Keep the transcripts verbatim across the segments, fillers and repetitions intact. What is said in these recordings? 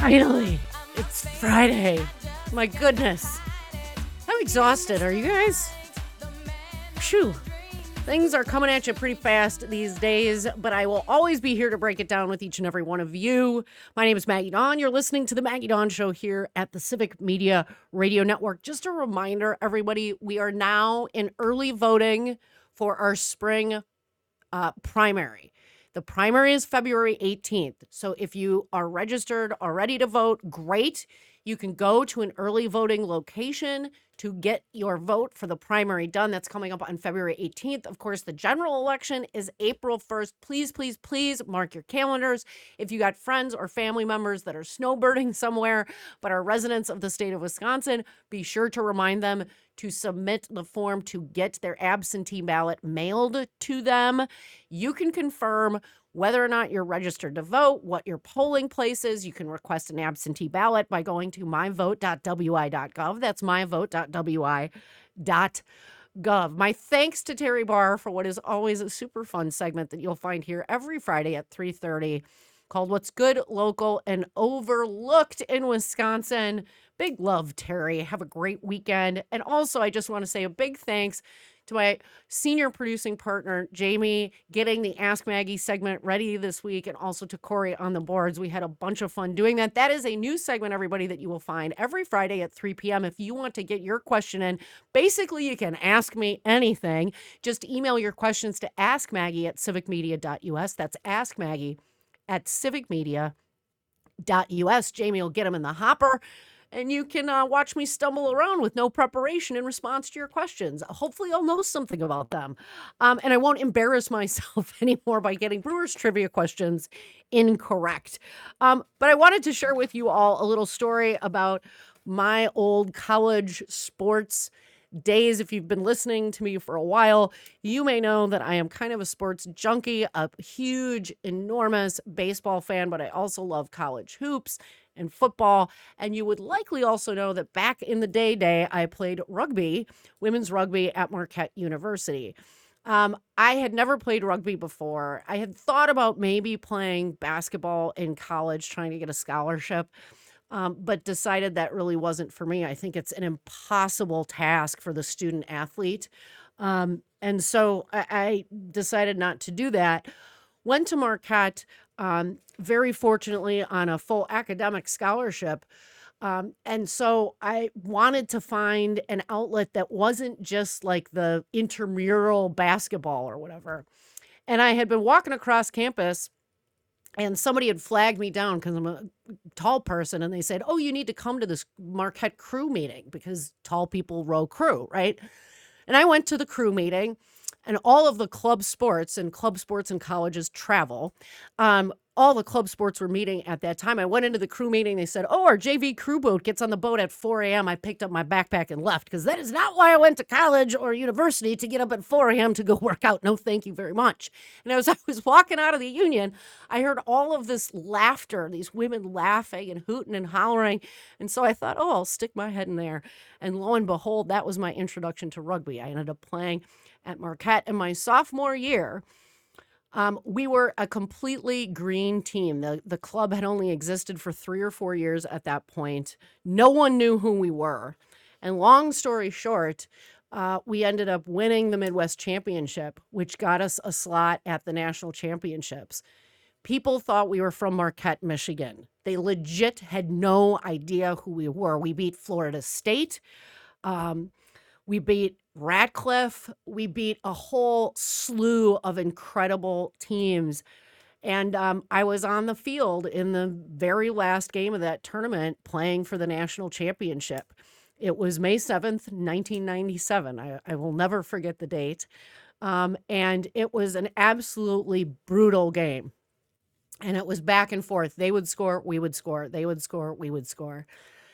Finally, it's Friday. My goodness. I'm exhausted. Are you guys? Phew. Things are coming at you pretty fast these days, but I will always be here to break it down with each and every one of you. My name is Maggie Dawn. You're listening to the Maggie Dawn Show here at the Civic Media Radio Network. Just a reminder, everybody, we are now in early voting for our spring uh, primary. The primary is February eighteenth. So if you are registered or ready to vote, great. You can go to an early voting location to get your vote for the primary done. That's coming up on February eighteenth. Of course, the general election is April first. Please, please, please mark your calendars. If you got friends or family members that are snowbirding somewhere but are residents of the state of Wisconsin, be sure to remind them to submit the form to get their absentee ballot mailed to them. You can confirm whether or not you're registered to vote, what your polling place is. You can request an absentee ballot by going to my vote dot w i dot gov. That's my vote dot w i dot gov. My thanks to Terry Barr for what is always a super fun segment that you'll find here every Friday at three thirty called What's Good, Local, and Overlooked in Wisconsin. Big love, Terry. Have a great weekend. And also, I just want to say a big thanks to my senior producing partner, Jamie, getting the Ask Maggie segment ready this week, and also to Corey on the boards. We had a bunch of fun doing that. That is a new segment, everybody, that you will find every Friday at three p.m. If you want to get your question in, basically, you can ask me anything. Just email your questions to askmaggie at civic media dot u s. That's askmaggie at civic media dot u s. Jamie will get them in the hopper, and you can uh, watch me stumble around with no preparation in response to your questions. Hopefully, I'll know something about them. Um, and I won't embarrass myself anymore by getting Brewers trivia questions incorrect. Um, but I wanted to share with you all a little story about my old college sports days. If you've been listening to me for a while, you may know that I am kind of a sports junkie, a huge, enormous baseball fan, but I also love college hoops and football. And you would likely also know that back in the day day, I played rugby, women's rugby at Marquette University. Um, I had never played rugby before. I had thought about maybe playing basketball in college, trying to get a scholarship, um, but decided that really wasn't for me. I think it's an impossible task for the student athlete. Um, and so I, I decided not to do that. Went to Marquette, um, very fortunately on a full academic scholarship. Um, and so I wanted to find an outlet that wasn't just like the intramural basketball or whatever. And I had been walking across campus, and somebody had flagged me down because I'm a tall person. And they said, oh, you need to come to this Marquette crew meeting because tall people row crew, right? And I went to the crew meeting, and all of the club sports, and club sports in colleges travel. Um, all the club sports were meeting at that time. I went into the crew meeting. They said, oh, our J V crew boat gets on the boat at four a.m. I picked up my backpack and left because that is not why I went to college or university, to get up at four a.m. to go work out. No, thank you very much. And as I was walking out of the Union, I heard all of this laughter, these women laughing and hooting and hollering. And so I thought, oh, I'll stick my head in there. And lo and behold, that was my introduction to rugby. I ended up playing at Marquette in my sophomore year. Um, we were a completely green team. The, the club had only existed for three or four years at that point. No one knew who we were. And long story short, uh, we ended up winning the Midwest Championship, which got us a slot at the national championships. People thought we were from Marquette, Michigan. They legit had no idea who we were. We beat Florida State. Um, we beat Radcliffe. We beat a whole slew of incredible teams. And um, I was on the field in the very last game of that tournament playing for the national championship. It was May seventh, nineteen ninety-seven. I, I will never forget the date. Um, and it was an absolutely brutal game. And it was back and forth. They would score, we would score. They would score, we would score.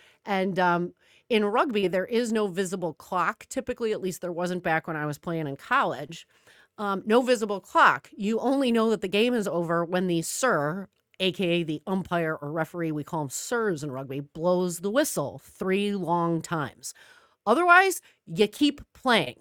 And um, in rugby, there is no visible clock. Typically, at least there wasn't back when I was playing in college. Um, no visible clock. You only know that the game is over when the sir, A K A the umpire or referee, we call them sirs in rugby, blows the whistle three long times. Otherwise, you keep playing.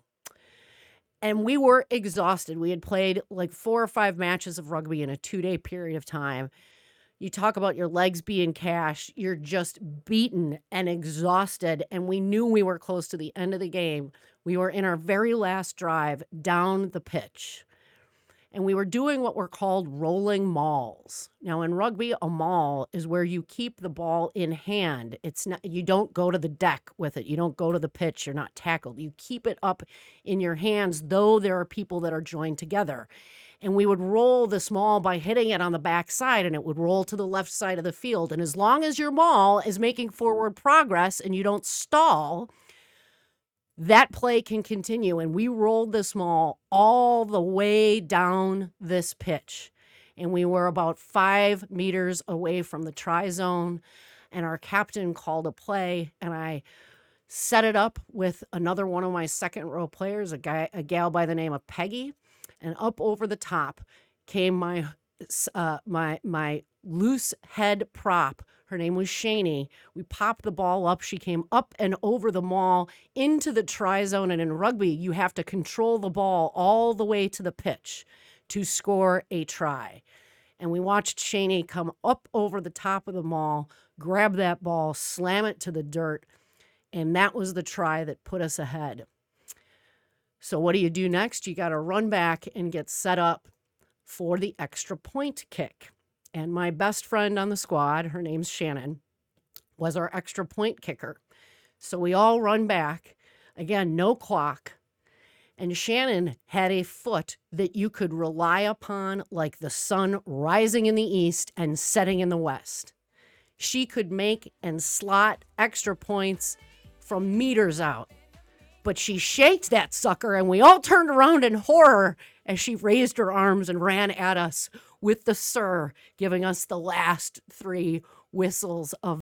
And we were exhausted. We had played like four or five matches of rugby in a two-day period of time. You talk about your legs being cash. You're just beaten and exhausted. And we knew we were close to the end of the game. We were in our very last drive down the pitch. And we were doing what were called rolling mauls. Now, in rugby, a maul is where you keep the ball in hand. It's not, you don't go to the deck with it. You don't go to the pitch. You're not tackled. You keep it up in your hands, though there are people that are joined together. And we would roll this maul by hitting it on the backside, and it would roll to the left side of the field. And as long as your maul is making forward progress and you don't stall, that play can continue. And we rolled this maul all the way down this pitch. And we were about five meters away from the try zone. And our captain called a play, and I set it up with another one of my second row players, a guy, a gal by the name of Peggy. And up over the top came my uh, my my loose head prop. Her name was Shani. We popped the ball up. She came up and over the maul into the try zone. And in rugby, you have to control the ball all the way to the pitch to score a try. And we watched Shani come up over the top of the maul, grab that ball, slam it to the dirt. And that was the try that put us ahead. So what do you do next? You got to run back and get set up for the extra point kick. And my best friend on the squad, her name's Shannon, was our extra point kicker. So we all run back. Again, no clock. And Shannon had a foot that you could rely upon like the sun rising in the east and setting in the west. She could make and slot extra points from meters out. But she shaked that sucker, and we all turned around in horror as she raised her arms and ran at us with the sir, giving us the last three whistles of